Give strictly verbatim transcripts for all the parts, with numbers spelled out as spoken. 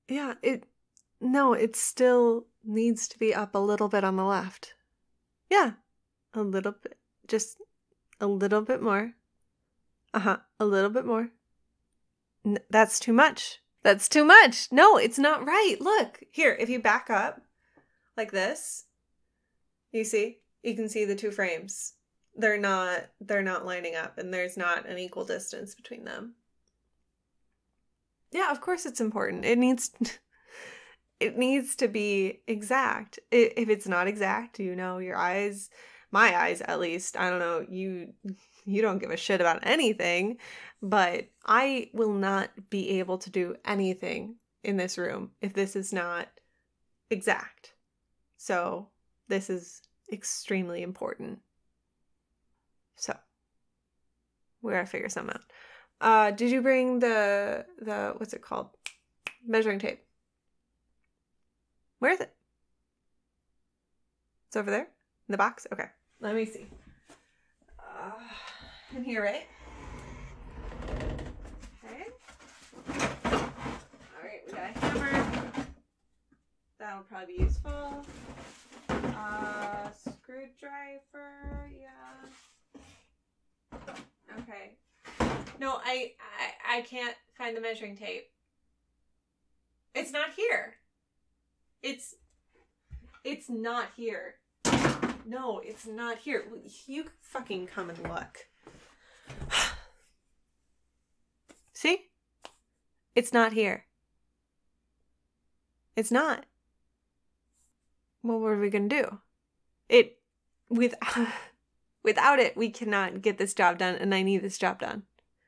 Yeah, it, no, it still needs to be up a little bit on the left. Yeah, a little bit, just a little bit more. Uh-huh, a little bit more. N- that's too much. That's too much. No, it's not right. Look, here, if you back up like this, you see, you can see the two frames. They're not, they're not lining up, and there's not an equal distance between them. Yeah, of course it's important. It needs, it needs to be exact. If it's not exact, you know, your eyes, my eyes at least, I don't know, you, you don't give a shit about anything, but I will not be able to do anything in this room if this is not exact. So this is extremely important. So we gotta figure something out. Uh, did you bring the, the, what's it called? Measuring tape. Where is it? It's over there? In the box? Okay. Let me see. Uh, in here, right? Okay. Alright, we got a hammer. That'll probably be useful. Uh, screwdriver, yeah. Okay. No, I, I, I can't find the measuring tape. It's not here. It's, it's not here. No, it's not here. You fucking come and look. See? It's not here. It's not. Well, what are we gonna do? It, with, without it, we cannot get this job done, and I need this job done.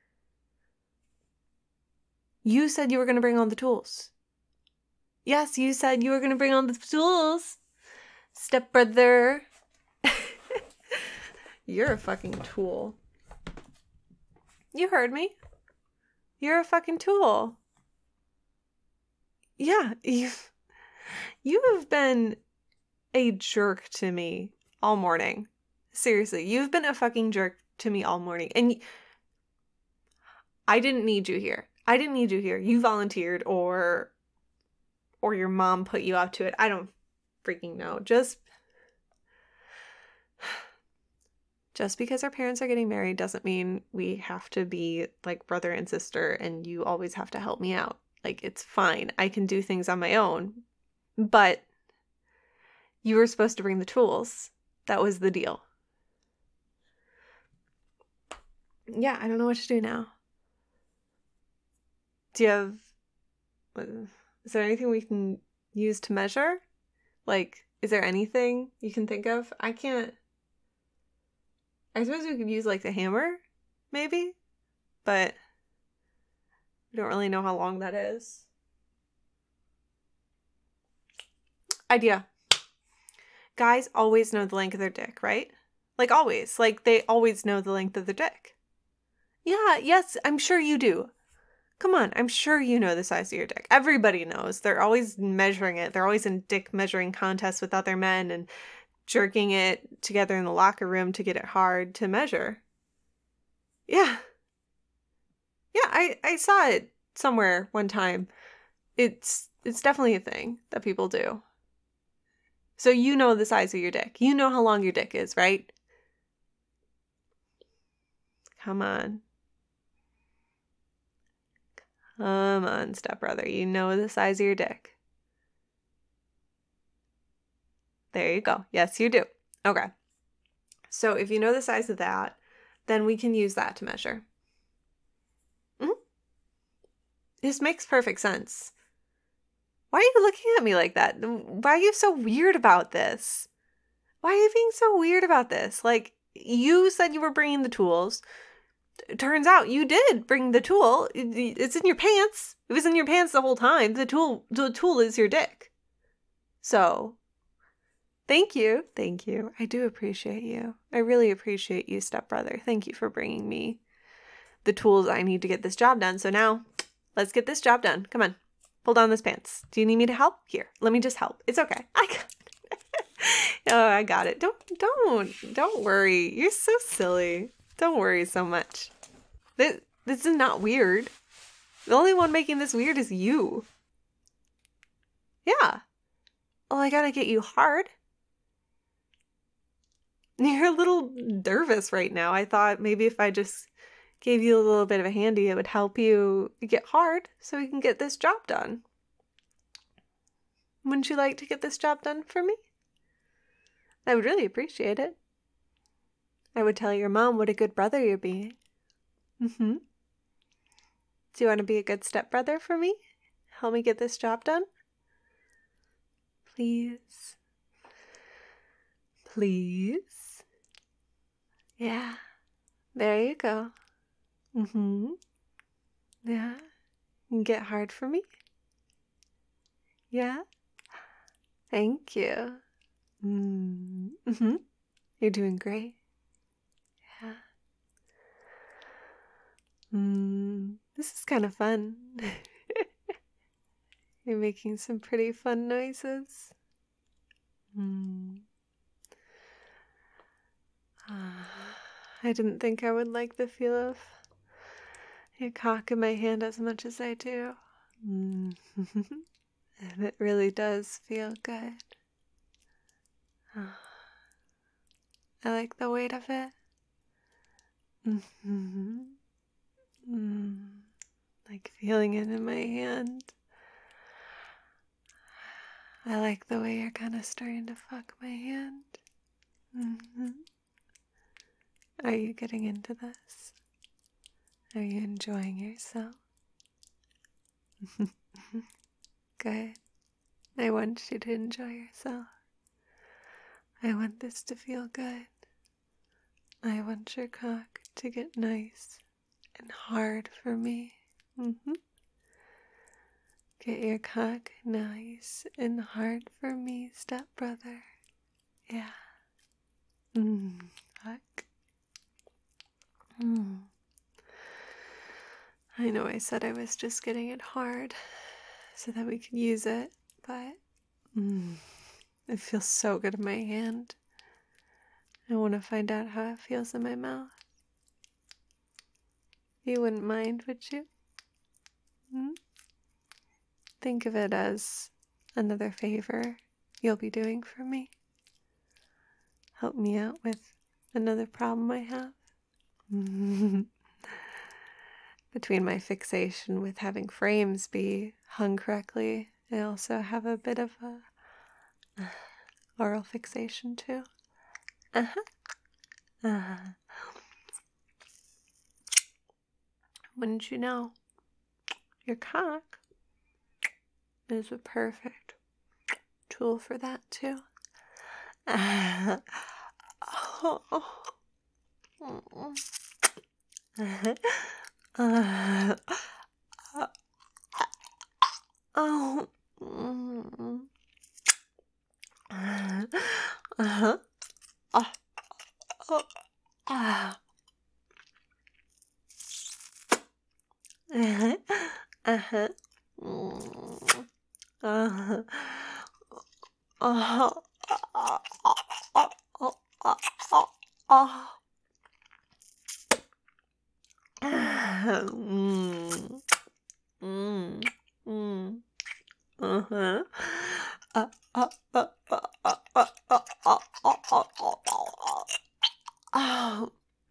You said you were gonna bring all the tools. Yes, you said you were gonna bring all the tools. Stepbrother. You're a fucking tool. You heard me. You're a fucking tool. Yeah, you've, you have been a jerk to me all morning. Seriously, you've been a fucking jerk to me all morning. And I didn't need you here. I didn't need you here. You volunteered, or or your mom put you up to it. I don't freaking know. Just Just because our parents are getting married doesn't mean we have to be like brother and sister and you always have to help me out. Like, it's fine. I can do things on my own. But you were supposed to bring the tools. That was the deal. Yeah, I don't know what to do now. Do you have... Is there anything we can use to measure? Like, is there anything you can think of? I can't... I suppose we could use, like, the hammer, maybe? But we don't really know how long that is. Idea. Guys always know the length of their dick, right? Like, always. Like, they always know the length of their dick. Yeah, yes, I'm sure you do. Come on, I'm sure you know the size of your dick. Everybody knows. They're always measuring it. They're always in dick measuring contests with other men and jerking it together in the locker room to get it hard to measure. Yeah. Yeah, I, I saw it somewhere one time. It's it's definitely a thing that people do. So you know the size of your dick. You know how long your dick is, right? Come on. Come on, stepbrother. You know the size of your dick. There you go. Yes, you do. Okay. So if you know the size of that, then we can use that to measure. Mm-hmm. This makes perfect sense. Why are you looking at me like that? Why are you so weird about this? Why are you being so weird about this? Like, you said you were bringing the tools. Turns out you did bring the tool. It's in your pants. It was in your pants the whole time. The tool, the tool is your dick. So... Thank you. Thank you. I do appreciate you. I really appreciate you, stepbrother. Thank you for bringing me the tools I need to get this job done. So now, let's get this job done. Come on. Pull down this pants. Do you need me to help? Here, let me just help. It's okay. I got it. Oh, I got it. Don't, don't, don't worry. You're so silly. Don't worry so much. This, this is not weird. The only one making this weird is you. Yeah. Well, I gotta get you hard. You're a little nervous right now. I thought maybe if I just gave you a little bit of a handy, it would help you get hard so we can get this job done. Wouldn't you like to get this job done for me? I would really appreciate it. I would tell your mom what a good brother you're being. Mm-hmm. Do you want to be a good stepbrother for me? Help me get this job done? Please. Please. Yeah. There you go. Mm-hmm. Yeah. You can get hard for me? Yeah. Thank you. Mm-hmm. You're doing great. Yeah. Mm, this is kind of fun. You're making some pretty fun noises. Mm. Uh, I didn't think I would like the feel of your cock in my hand as much as I do. Mm. And it really does feel good. I like the weight of it. Mm-hmm. Mm. Like feeling it in my hand. I like the way you're kind of starting to fuck my hand. Mm-hmm. Are you getting into this? Are you enjoying yourself? Good. I want you to enjoy yourself. I want this to feel good. I want your cock to get nice and hard for me. Mm-hmm. Get your cock nice and hard for me, stepbrother. Yeah. Mmm. Fuck. Mmm. I know I said I was just getting it hard so that we could use it, but mm, it feels so good in my hand. I want to find out how it feels in my mouth. You wouldn't mind, would you? Hmm? Think of it as another favor you'll be doing for me. Help me out with another problem I have. Between my fixation with having frames be hung correctly, I also have a bit of a oral fixation too. Uh-huh. Uh-huh. Wouldn't you know? Your cock is a perfect tool for that too. Uh, oh. Uh, uh, uh, oh. Uh-huh. Oh. Oh. Ah. Uh-huh. Uh-huh. Uh-huh. Oh. Oh. Oh. Oh. Oh. Oh. Mm. Mm. Mm. Uh-huh. Uh, uh, uh, uh, uh, uh, uh, uh, uh, uh, uh, uh, uh.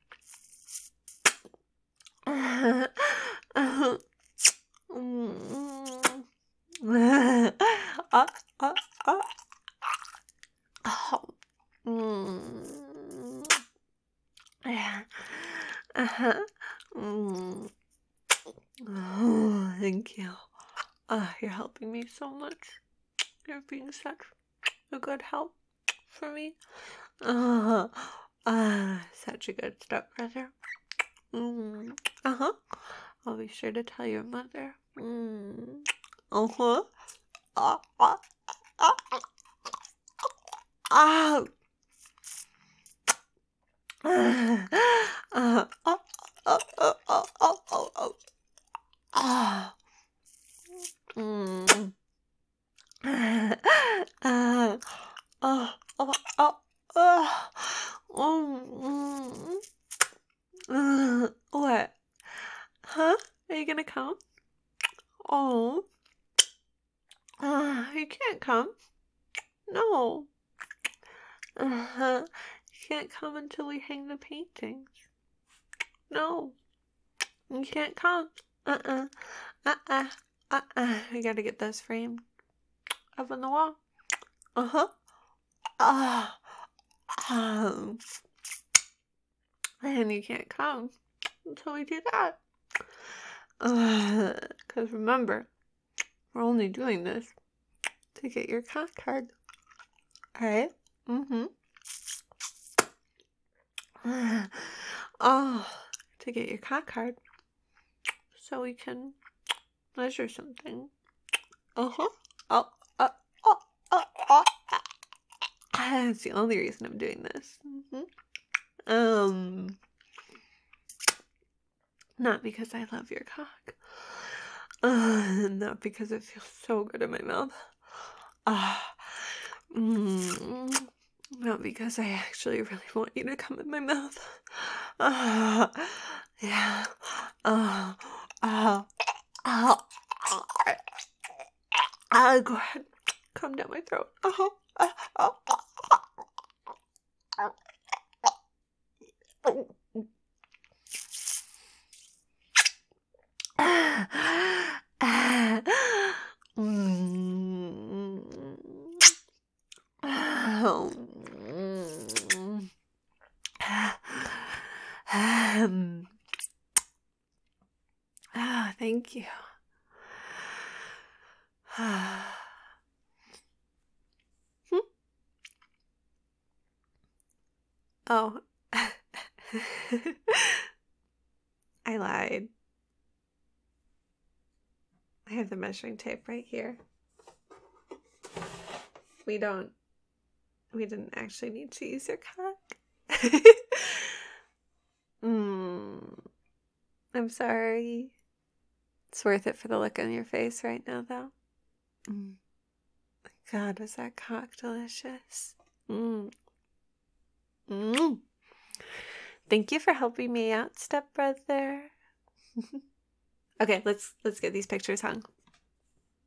Uh, uh, mm. Uh, uh, uh, oh. Mm. Yeah. Uh-huh. Mm. Oh, thank you. Oh, you're helping me so much. You're being such a good help for me. Uh, uh, such a good stepbrother. Mm. Uh-huh. I'll be sure to tell your mother. Mm. Uh-huh. Uh, uh, uh, uh, uh. Uh, uh, uh, uh, uh, uh, uh, uh, uh. Ah. Mm. Uh, uh, oh, oh, oh, oh. Mm, mm. Uh, what? Huh? Are you gonna come? Oh. Uh, you can't come. No. Uh-huh. You can't come until we hang the paintings. No. You can't come. Uh-uh. Uh-uh. Uh-uh. We gotta get those framed up on the wall. Uh-huh. Ah. Um. And you can't come until we do that. Uh, Because remember, we're only doing this to get your cock card. Alright? Mm-hmm. Oh, to get your cock card. So we can measure something. Uh-huh. Oh, uh, oh, oh, oh. That's the only reason I'm doing this. Mm-hmm. Um, not because I love your cock. Uh, not because it feels so good in my mouth. Uh, mm, not because I actually really want you to come in my mouth. Uh, yeah. Uh, uh, uh, uh, uh, go ahead. Come down my throat. Uh-huh. Uh, uh, uh, uh, uh, uh, mm, um, ah, thank you. Hmm? Oh. I lied. I have the measuring tape right here. We don't, we didn't actually need to use your cock. mm, I'm sorry. It's worth it for the look on your face right now, though. Mm. God, was that cock delicious. Mm. Mm. Thank you for helping me out, stepbrother. Okay, let's let's get these pictures hung.